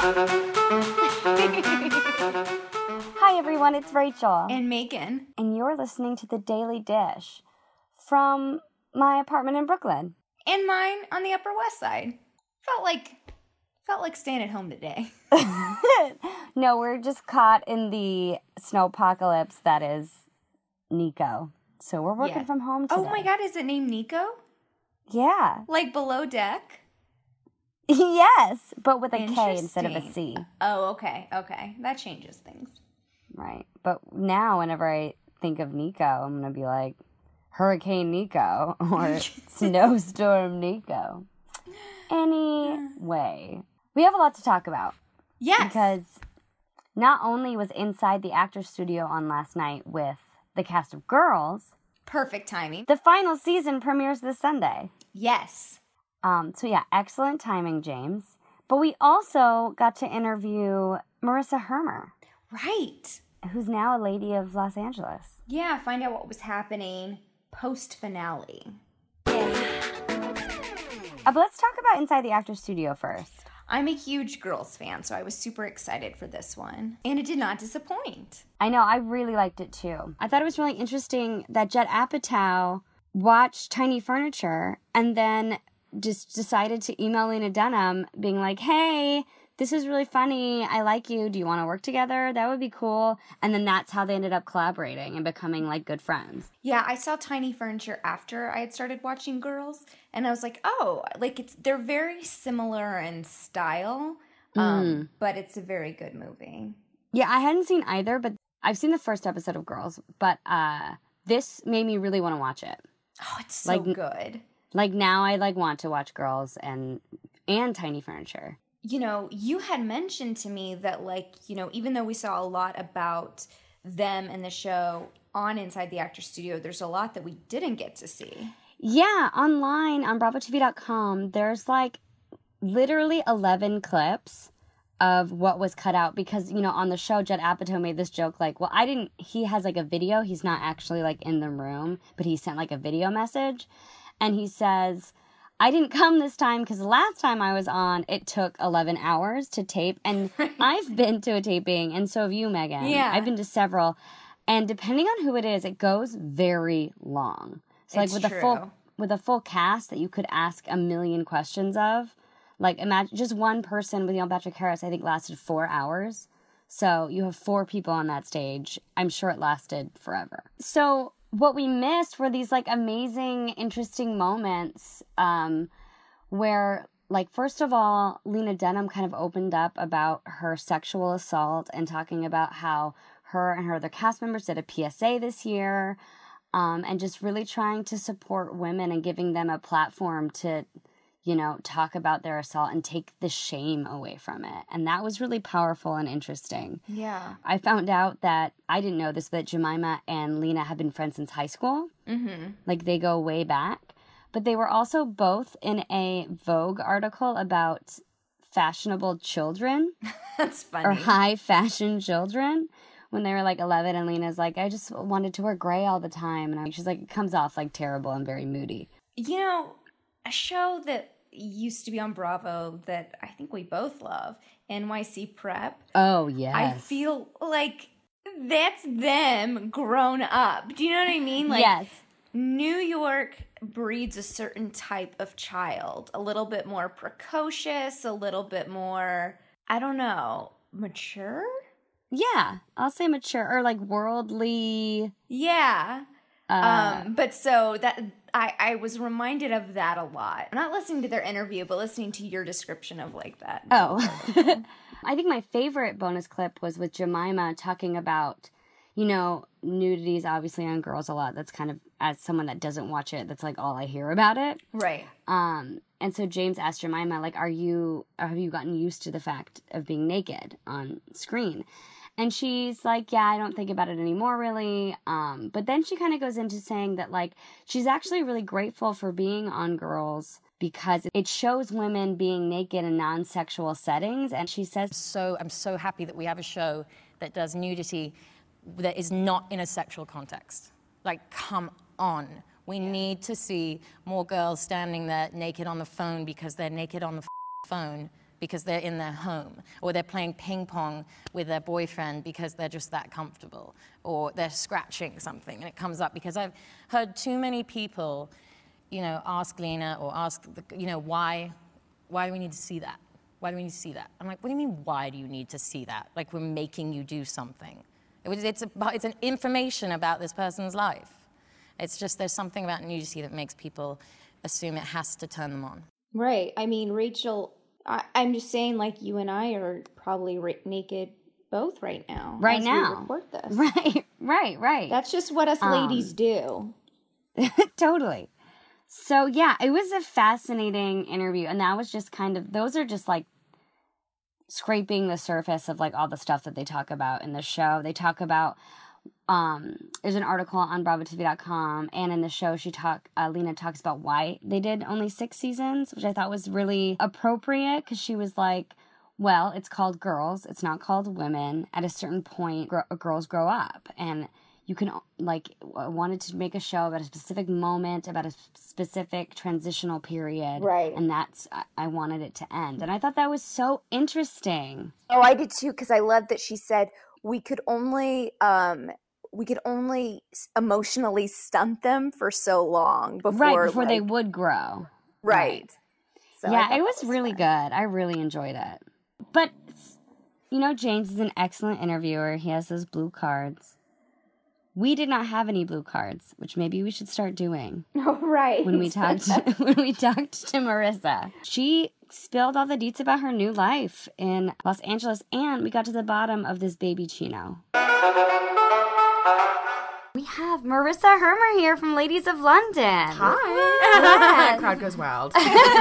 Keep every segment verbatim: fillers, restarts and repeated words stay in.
Hi everyone, it's Rachel. And Megan. And you're listening to The Daily Dish from my apartment in Brooklyn. And mine on the Upper West Side. Felt like felt like staying at home today. No, we're just caught in the snowpocalypse that is Nico. So we're working Yeah. from home today. Oh my god, is it named Nico? Yeah. Like below deck? Yes, but with a K instead of a C. Oh, okay, okay. That changes things. Right. But now whenever I think of Nico, I'm going to be like, Hurricane Nico or Snowstorm Nico. Anyway, we have a lot to talk about. Yes. Because not only was Inside the Actors Studio on last night with the cast of Girls. Perfect timing. The final season premieres this Sunday. Yes. Um, so yeah, excellent timing, James. But we also got to interview Marissa Hermer. Right. Who's now a lady of Los Angeles. Yeah, find out what was happening post-finale. Yeah. Uh, but let's talk about Inside the Actors Studio first. I'm a huge Girls fan, so I was super excited for this one. And it did not disappoint. I know, I really liked it too. I thought it was really interesting that Judd Apatow watched Tiny Furniture and then just decided to email Lena Dunham being like, hey, this is really funny. I like you. Do you want to work together? That would be cool. And then that's how they ended up collaborating and becoming like good friends. Yeah, I saw Tiny Furniture after I had started watching Girls, and I was like, oh, like it's they're very similar in style, um, mm. but it's a very good movie. Yeah, I hadn't seen either, but I've seen the first episode of Girls, but uh, this made me really want to watch it. Oh, it's so like, good. Like now I like want to watch Girls and and Tiny Furniture. You know, you had mentioned to me that, like, you know, even though we saw a lot about them and the show on Inside the Actors Studio, there's a lot that we didn't get to see. Yeah, online on Bravo T V dot com, there's like literally eleven clips of what was cut out because, you know, on the show, Judd Apatow made this joke like, well, I didn't, he has like a video. He's not actually like in the room, but he sent like a video message. And he says, I didn't come this time because the last time I was on, it took eleven hours to tape. And I've been to a taping, and so have you, Megan. Yeah. I've been to several. And depending on who it is, it goes very long. So like it's with true. a full with a full cast that you could ask a million questions of, like imagine just one person with Neil Patrick Harris, I think lasted four hours. So you have four people on that stage. I'm sure it lasted forever. So what we missed were these like amazing, interesting moments um, where, like, first of all, Lena Dunham kind of opened up about her sexual assault and talking about how her and her other cast members did a P S A this year um, and just really trying to support women and giving them a platform to, you know, talk about their assault and take the shame away from it. And that was really powerful and interesting. Yeah. I found out that, I didn't know this, but Jemima and Lena have been friends since high school. Mm-hmm. Like, they go way back. But they were also both in a Vogue article about fashionable children. That's funny. Or high fashion children. When they were like eleven, and Lena's like, I just wanted to wear gray all the time. And she's like, it comes off like terrible and very moody. You know, a show that used to be on Bravo that I think we both love, N Y C Prep. Oh, yes. I feel like that's them grown up. Do you know what I mean? Like, yes. New York breeds a certain type of child, a little bit more precocious, a little bit more, I don't know, mature? Yeah, I'll say mature or like worldly. Yeah. Uh, um, but so that I, I was reminded of that a lot. I'm not listening to their interview, but listening to your description of like that. Oh. I think my favorite bonus clip was with Jemima talking about, you know, nudity is obviously on Girls a lot. That's kind of, as someone that doesn't watch it, that's like all I hear about it. Right. Um, and so James asked Jemima, like, are you, or have you gotten used to the fact of being naked on screen? And she's like, yeah, I don't think about it anymore, really. Um, but then she kind of goes into saying that, like, she's actually really grateful for being on Girls because it shows women being naked in non-sexual settings. And she says, so I'm so happy that we have a show that does nudity that is not in a sexual context. Like, come on. We need to see more girls standing there naked on the phone because they're naked on the phone because they're in their home, or they're playing ping pong with their boyfriend because they're just that comfortable, or they're scratching something and it comes up. Because I've heard too many people, you know, ask Lena or ask, the, you know, why, why do we need to see that? Why do we need to see that? I'm like, what do you mean, why do you need to see that? Like, we're making you do something. It was, it's, a, it's an information about this person's life. It's just, there's something about nudity that makes people assume it has to turn them on. Right. I mean, Rachel, I, I'm just saying, like, you and I are probably ra- naked both right now. Right as now. We record this. Right, right, right. That's just what us Um, ladies do. Totally. So, yeah, it was a fascinating interview. And that was just kind of, those are just like scraping the surface of like all the stuff that they talk about in the show. They talk about, um, there's an article on Bravo T V dot com, and in the show she talk, uh, Lena talks about why they did only six seasons, which I thought was really appropriate, because she was like, well, it's called Girls, it's not called Women. At a certain point, gr- girls grow up, and you can, like, I wanted to make a show about a specific moment, about a specific transitional period. Right. And that's, I, I wanted it to end. And I thought that was so interesting. Oh, I did too, because I love that she said we could only, um, we could only emotionally stunt them for so long before, Right, before like, they would grow. right. So I yeah, thought it that was, really fun. good. I really enjoyed it. But, you know, James is an excellent interviewer. He has those blue cards. We did not have any blue cards, which maybe we should start doing. Oh, right. When we talked, when we talked to Marissa, she spilled all the deets about her new life in Los Angeles, and we got to the bottom of this baby Chino. We have Marissa Hermer here from Ladies of London. Hi. Crowd goes wild.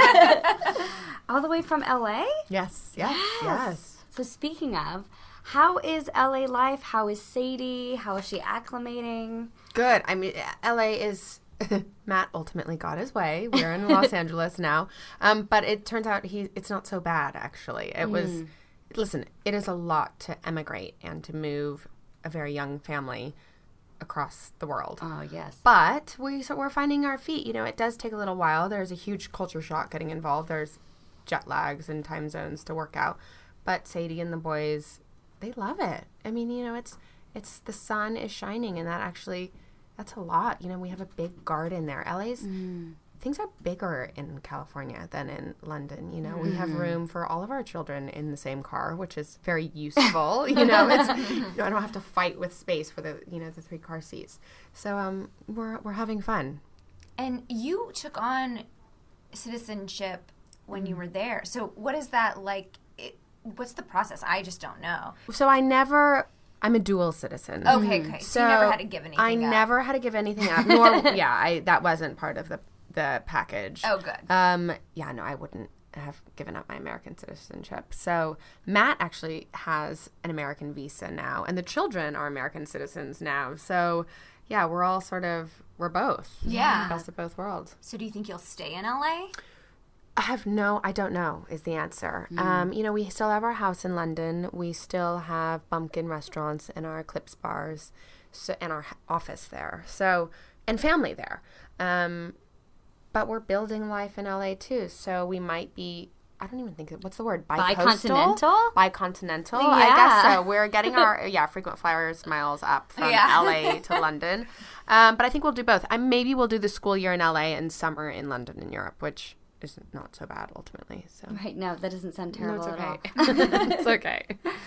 All the way from L A? Yes, yes, yes. So speaking of, how is L A life? How is Sadie? How is she acclimating? Good. I mean, L A is... Matt ultimately got his way. We're in Los Angeles now. Um, but it turns out he it's not so bad, actually. It mm. was... Listen, it is a lot to emigrate and to move a very young family across the world. Oh, yes. But we, so we're finding our feet. You know, it does take a little while. There's a huge culture shock getting involved. There's jet lags and time zones to work out. But Sadie and the boys, they love it. I mean, you know, it's it's the sun is shining, and that actually, that's a lot. You know, we have a big garden there. L A's, mm. things are bigger in California than in London. You know, mm. we have room for all of our children in the same car, which is very useful. you know, it's, you know, I don't have to fight with space for the, you know, the three car seats. So um, we're we're having fun. And you took on citizenship when mm. you were there. So what is that like? It, what's the process? I just don't know. So I never... I'm a dual citizen. Okay, okay. So, so you never had to give anything I up. I never had to give anything up. Nor, yeah, I that wasn't part of the the package. Oh, good. Um, yeah, no, I wouldn't have given up my American citizenship. So Matt actually has an American visa now, and the children are American citizens now. So yeah, we're all sort of, we're both. Yeah. Best of both worlds. So do you think you'll stay in L A? I have no, I don't know is the answer. Mm. Um, you know, we still have our house in London. We still have bumpkin restaurants and our Clips bars so, and our office there. So, and family there. Um, but we're building life in L A too. So we might be, I don't even think, what's the word? Bi-coastal? Bicontinental? Bicontinental, Yeah. I guess so. We're getting our, yeah, frequent flyers miles up from Yeah. L A to London. Um, but I think we'll do both. I, maybe we'll do the school year in L A and summer in London and Europe, which is not so bad ultimately. So Right, no, that doesn't sound terrible no, it's okay. at all. It's okay.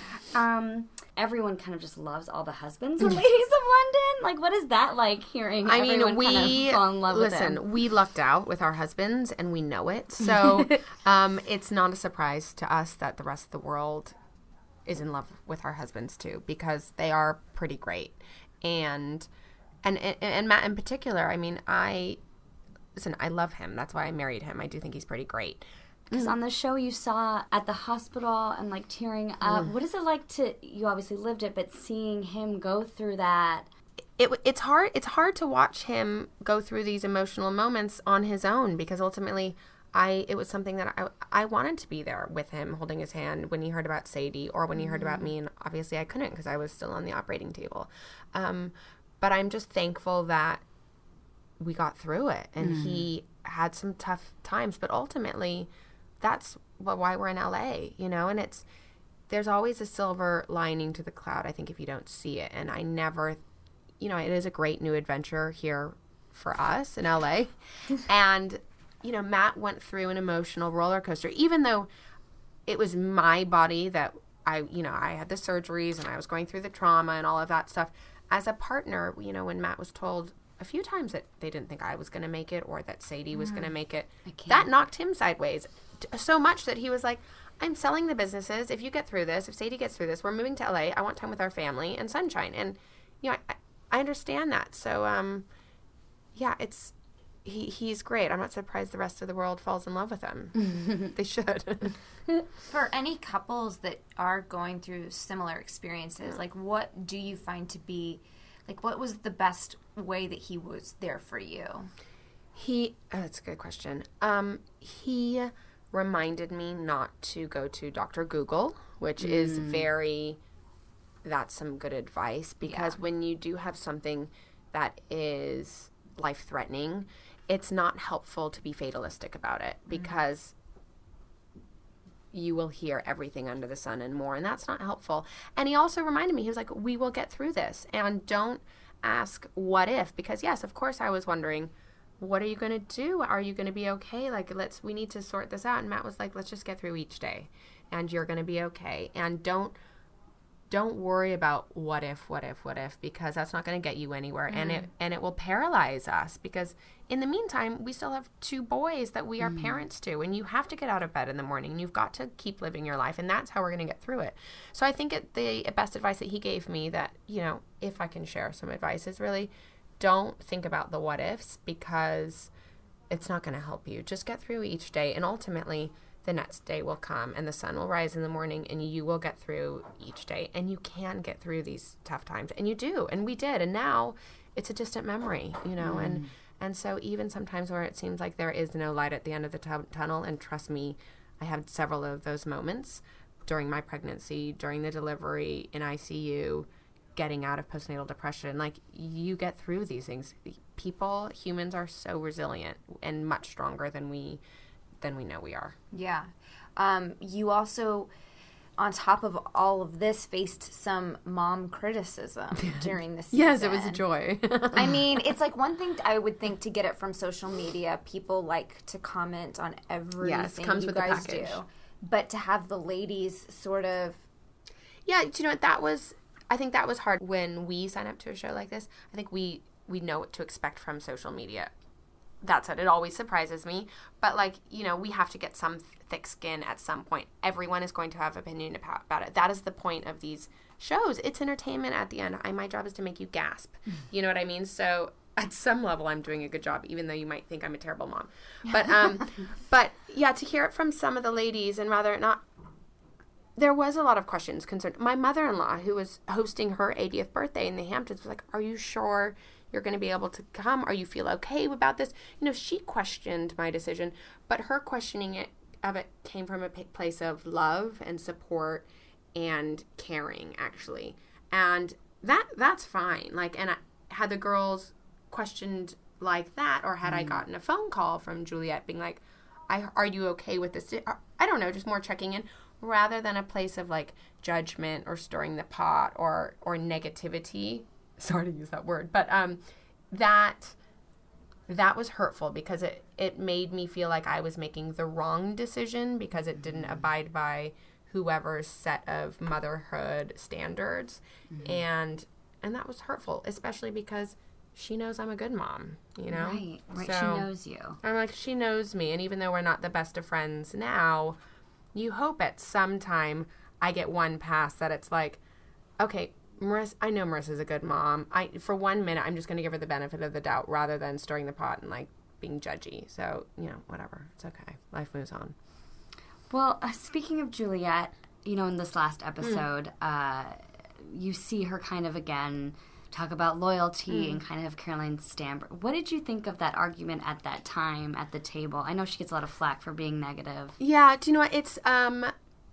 Um, everyone kind of just loves all the husbands of Ladies of London. Like, what is that like, hearing I mean, everyone we kind of fall in love listen. with them? We lucked out with our husbands, and we know it. So, um, it's not a surprise to us that the rest of the world is in love with our husbands too, because they are pretty great. And and and, and Matt in particular. I mean, I listen. I love him. That's why I married him. I do think he's pretty great. Because on the show you saw at the hospital and like tearing up. Mm. What is it like to, you obviously lived it, but seeing him go through that? It, it's hard. It's hard to watch him go through these emotional moments on his own, because ultimately, I it was something that I I wanted to be there with him, holding his hand when he heard about Sadie or when he heard about me, and obviously I couldn't because I was still on the operating table. Um, but I'm just thankful that we got through it, and mm. he had some tough times, but ultimately, that's well, why we're in L A, you know, and it's, there's always a silver lining to the cloud, I think, if you don't see it. And I never, you know, it is a great new adventure here for us in L A. And, you know, Matt went through an emotional roller coaster, even though it was my body that I, you know, I had the surgeries and I was going through the trauma and all of that stuff. As a partner, you know, when Matt was told a few times that they didn't think I was going to make it or that Sadie was mm. going to make it, that knocked him sideways so much that he was like, I'm selling the businesses. If you get through this, if Sadie gets through this, we're moving to L A. I want time with our family and sunshine. And, you know, I, I understand that. So, um, yeah, it's, he he's great. I'm not surprised the rest of the world falls in love with him. They should. For any couples that are going through similar experiences, like what do you find to be, like what was the best way that he was there for you? He, oh, that's a good question. Um, he reminded me not to go to Doctor Google, which mm. is very, that's some good advice, because yeah. when you do have something that is life-threatening, it's not helpful to be fatalistic about it, because mm. you will hear everything under the sun and more, and that's not helpful. And he also reminded me, he was like, we will get through this, and don't ask what if, because yes, of course I was wondering, what are you going to do? Are you going to be okay? Like, let's, we need to sort this out. And Matt was like, let's just get through each day and you're going to be okay. And don't, don't worry about what if, what if, what if, because that's not going to get you anywhere. Mm. And it, and it will paralyze us, because in the meantime, we still have two boys that we are mm. parents to, and you have to get out of bed in the morning and you've got to keep living your life. And that's how we're going to get through it. So I think it, the best advice that he gave me, that, you know, if I can share some advice, is really, don't think about the what ifs, because it's not going to help you. Just get through each day, and ultimately the next day will come and the sun will rise in the morning and you will get through each day, and you can get through these tough times, and you do, and we did, and now it's a distant memory, you know. Mm. and and so even sometimes where it seems like there is no light at the end of the t- tunnel, and trust me, I had several of those moments during my pregnancy, during the delivery, in I C U, getting out of postnatal depression. Like, you get through these things. People, humans are so resilient and much stronger than we than we know we are. Yeah. Um, you also, on top of all of this, faced some mom criticism during the season. Yes, it was a joy. I mean, it's like one thing I would think to get it from social media. People like to comment on everything yes, comes you with guys the package. do. But to have the ladies sort of... Yeah, do you know what, that was... I think that was hard when we sign up to a show like this. I think we, we know what to expect from social media. That's it. It always surprises me. But, like, you know, we have to get some thick skin at some point. Everyone is going to have opinion about, about it. That is the point of these shows. It's entertainment at the end. I, my job is to make you gasp. You know what I mean? So at some level, I'm doing a good job, even though you might think I'm a terrible mom. But, um, but yeah, to hear it from some of the ladies, and rather not... There was a lot of questions concerned. My mother-in-law, who was hosting her eightieth birthday in the Hamptons, was like, are you sure you're going to be able to come? Are you feel okay about this? You know, she questioned my decision, but her questioning it of it came from a place of love and support and caring, actually. And that that's fine. Like, and I, had the girls questioned like that, or had mm. I gotten a phone call from Juliette being like, I, are you okay with this? I don't know, just more checking in, rather than a place of like judgment or stirring the pot or or negativity. Sorry to use that word, but um that that was hurtful, because it it made me feel like I was making the wrong decision because it didn't abide by whoever's set of motherhood standards. Mm-hmm. and and that was hurtful, especially because she knows I'm a good mom, you know. Right, right. So she knows you. I'm like, she knows me, and even though we're not the best of friends now, you hope at some time I get one pass that it's like, okay, Marissa, I know Marissa's a good mom. I for one minute, I'm just going to give her the benefit of the doubt rather than stirring the pot and like being judgy. So, you know, whatever. It's okay. Life moves on. Well, uh, speaking of Juliette, you know, in this last episode, mm. uh, you see her kind of again talk about loyalty mm. and kind of Caroline Stanbury. What did you think of that argument at that time at the table? I know she gets a lot of flack for being negative. Yeah, do you know what? It's, um,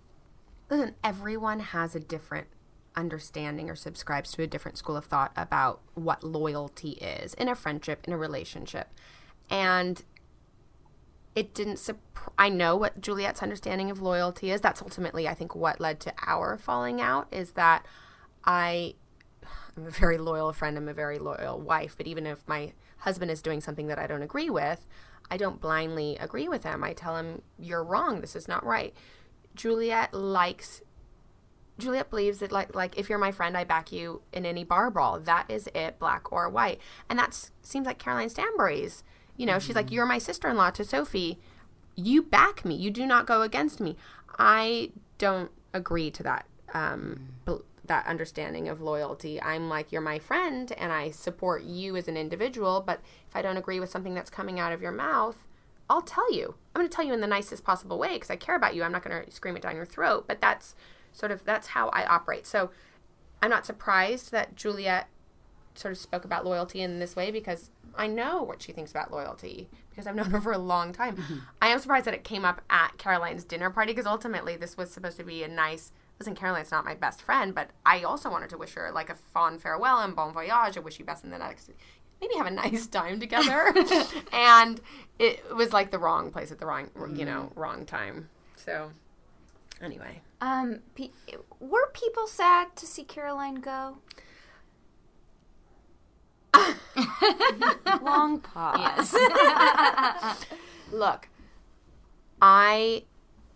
listen, everyone has a different understanding or subscribes to a different school of thought about what loyalty is in a friendship, in a relationship. And it didn't surprise. I know what Juliet's understanding of loyalty is. That's ultimately, I think, what led to our falling out, is that I, I'm a very loyal friend. I'm a very loyal wife. But even if my husband is doing something that I don't agree with, I don't blindly agree with him. I tell him, you're wrong. This is not right. Juliet likes, Juliet believes that, like, like if you're my friend, I back you in any bar brawl. That is it, black or white. And that seems like Caroline Stanbury's. You know, mm-hmm. she's like, you're my sister-in-law to Sophie. You back me. You do not go against me. I don't agree to that, um, mm. that understanding of loyalty. I'm like, you're my friend, and I support you as an individual, but if I don't agree with something that's coming out of your mouth, I'll tell you. I'm going to tell you in the nicest possible way because I care about you. I'm not going to scream it down your throat, but that's sort of, that's how I operate. So I'm not surprised that Juliet sort of spoke about loyalty in this way because I know what she thinks about loyalty because I've known her for a long time. Mm-hmm. I am surprised that it came up at Caroline's dinner party because ultimately this was supposed to be a nice, listen, Caroline's not my best friend, but I also wanted to wish her like a fond farewell and bon voyage. I wish you best in the next, maybe have a nice time together. And it was like the wrong place at the wrong, you know, wrong time. So anyway. Um, pe- were people sad to see Caroline go? Long pause. Yes. Look, I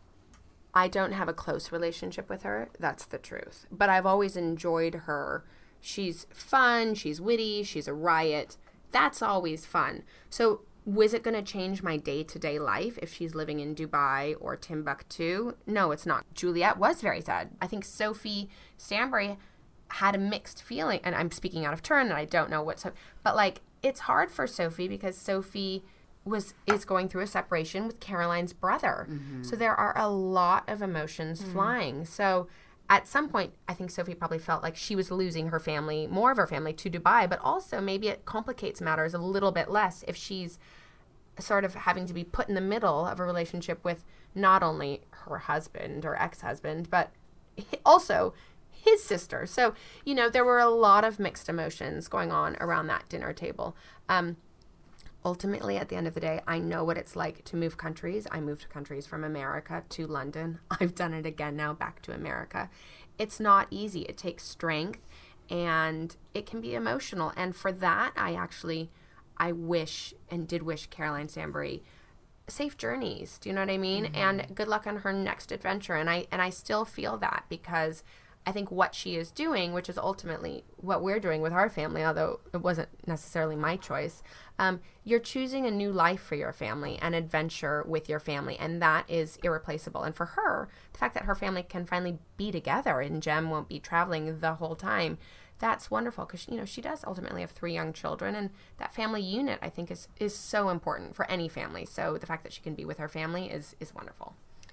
I don't have a close relationship with her. That's the truth. But I've always enjoyed her. She's fun. She's witty. She's a riot. That's always fun. So was it going to change my day-to-day life if she's living in Dubai or Timbuktu? No, it's not. Juliet was very sad. I think Sophie Stanbury had a mixed feeling, and I'm speaking out of turn, and I don't know what, so, but like, it's hard for Sophie because Sophie was is going through a separation with Caroline's brother. Mm-hmm. So there are a lot of emotions mm-hmm. flying. So at some point, I think Sophie probably felt like she was losing her family, more of her family, to Dubai, but also maybe it complicates matters a little bit less if she's sort of having to be put in the middle of a relationship with not only her husband or ex-husband, but also his sister. So, you know, there were a lot of mixed emotions going on around that dinner table. Um, ultimately, at the end of the day, I know what it's like to move countries. I moved countries from America to London. I've done it again now back to America. It's not easy. It takes strength and it can be emotional. And for that, I actually, I wish and did wish Caroline Stanbury safe journeys. Do you know what I mean? Mm-hmm. And good luck on her next adventure. And I, and I still feel that because I think what she is doing, which is ultimately what we're doing with our family, although it wasn't necessarily my choice, um, you're choosing a new life for your family, an adventure with your family, and that is irreplaceable. And for her, the fact that her family can finally be together and Jem won't be traveling the whole time, that's wonderful because, you know, she does ultimately have three young children, and that family unit, I think, is, is so important for any family. So the fact that she can be with her family is, is wonderful.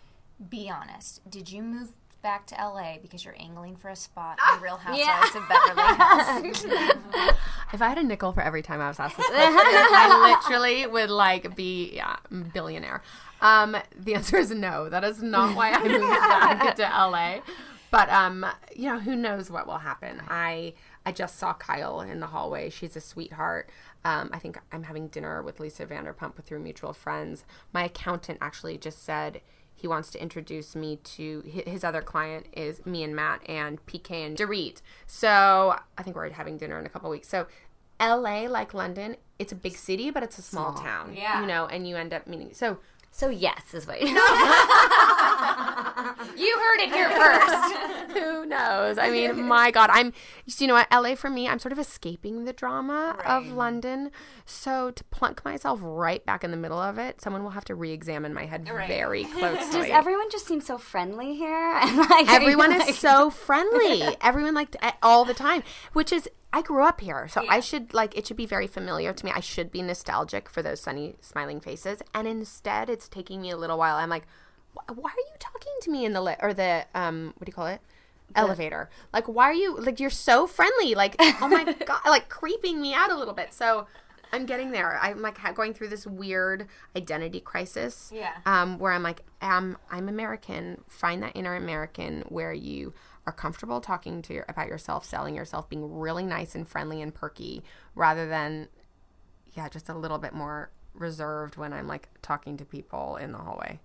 Be honest. Did you move back to L A because you're angling for a spot ah, in Real Housewives yeah. of Beverly Hills? If I had a nickel for every time I was asked this question, I literally would like be yeah billionaire. Um, the answer is no. That is not why I moved back to L A. But um, you know, who knows what will happen? I I just saw Kyle in the hallway. She's a sweetheart. Um, I think I'm having dinner with Lisa Vanderpump through mutual friends. My accountant actually just said he wants to introduce me to his other client is me and Matt and P K and Dorit. So I think we're having dinner in a couple weeks. So L A, like London, it's a big city, but it's a small, small. town. Yeah. You know, and you end up meeting. So So yes is what you You heard it here first. Who knows? I mean, my God, I'm, you know what, L A for me, I'm sort of escaping the drama right. of London. So to plunk myself right back in the middle of it, someone will have to re-examine my head right. very closely. Does everyone just seem so friendly here? And like, everyone is like... so friendly. Everyone like all the time, which is, I grew up here, so yeah. I should, like, it should be very familiar to me. I should be nostalgic for those sunny, smiling faces. And instead, it's taking me a little while. I'm like, why are you talking to me in the, li- or the, um, what do you call it? The elevator. Like, why are you, like, you're so friendly. Like, oh my God, like, creeping me out a little bit. So I'm getting there. I'm, like, going through this weird identity crisis. Yeah. Um, where I'm like, um, I'm American. Find that inner American where you are comfortable talking to your, about yourself, selling yourself, being really nice and friendly and perky, rather than, yeah, just a little bit more reserved when I'm like talking to people in the hallway.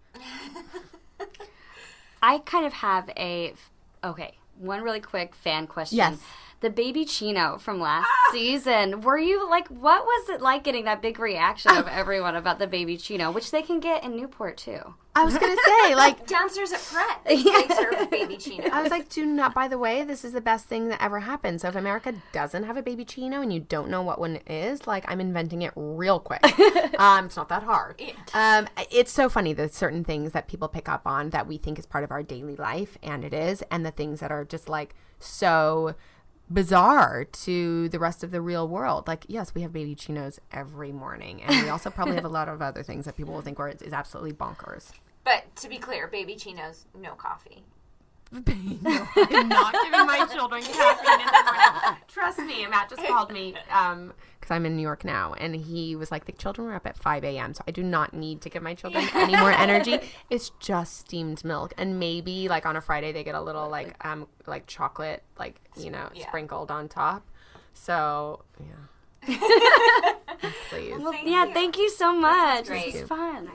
I kind of have a, okay, one really quick fan question. Yes. The baby Chino from last season, were you like, what was it like getting that big reaction of everyone about the baby Chino, which they can get in Newport too? I was going to say, like, Downstairs at Pret, they serve baby Chino. I was like, do not, by the way, this is the best thing that ever happened. So if America doesn't have a baby Chino and you don't know what one is, like, I'm inventing it real quick. um, it's not that hard. Um, it's so funny, the certain things that people pick up on that we think is part of our daily life, and it is, and the things that are just, like, so bizarre to the rest of the real world. Like, yes, we have baby Chinos every morning, and we also probably have a lot of other things that people will think are is absolutely bonkers. But to be clear, baby Chinos, no coffee. No, I'm not giving my children caffeine in the morning. Trust me, Matt just called me um because I'm in New York now, and he was like, the children were up at five a.m. so I do not need to give my children any more energy. It's just steamed milk, and maybe like on a Friday they get a little like um like chocolate like you know Yeah. sprinkled on top. So yeah, please. Well, yeah, thank you so much. great. This was fun.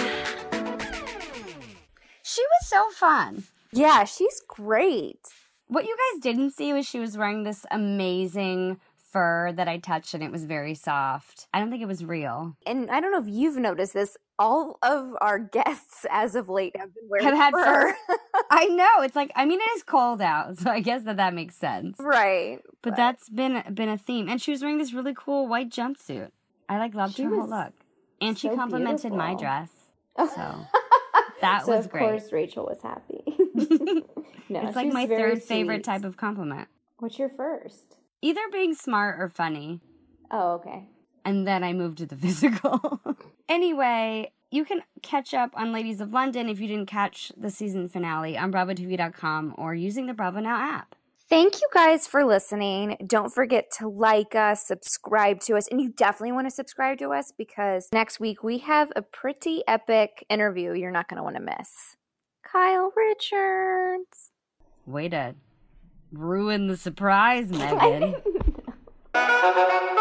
She was so fun. Yeah, she's great. What you guys didn't see was she was wearing this amazing fur that I touched, and it was very soft. I don't think it was real. And I don't know if you've noticed this, all of our guests as of late have been wearing Have had fur. fur. I know. It's like, I mean, it is cold out, so I guess that that makes sense. Right. But that's been been a theme. And she was wearing this really cool white jumpsuit. I like loved She her whole was look. And she so complimented my beautiful. dress. So that so was of great. course Rachel was happy. No, It's like she's my very third favorite sweet. type of compliment. What's your first? Either being smart or funny. Oh, okay. And then I moved to the physical. Anyway, you can catch up on Ladies of London if you didn't catch the season finale on bravo t v dot com or using the Bravo Now app. Thank you guys for listening. Don't forget to like us, subscribe to us, and you definitely want to subscribe to us because next week we have a pretty epic interview you're not going to want to miss. Kyle Richards. Way to ruin the surprise, Megan.